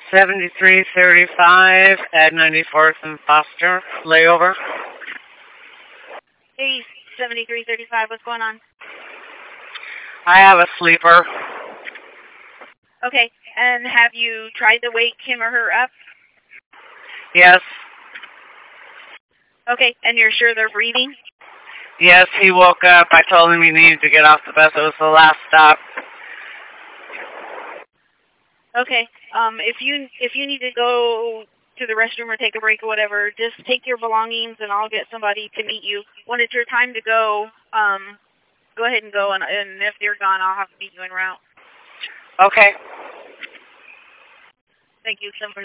7335 at 94th and Foster, layover. Hey, 7335, what's going on? I have a sleeper. Okay, and have you tried to wake him or her up? Yes. Okay, and you're sure they're breathing? Yes, he woke up. I told him he needed to get off the bus. It was the last stop. Okay, if you need to go to the restroom or take a break or whatever, just take your belongings and I'll get somebody to meet you. When it's your time to go, go ahead and go, and if they're gone, I'll have to meet you en route. Okay. Thank you. Somebody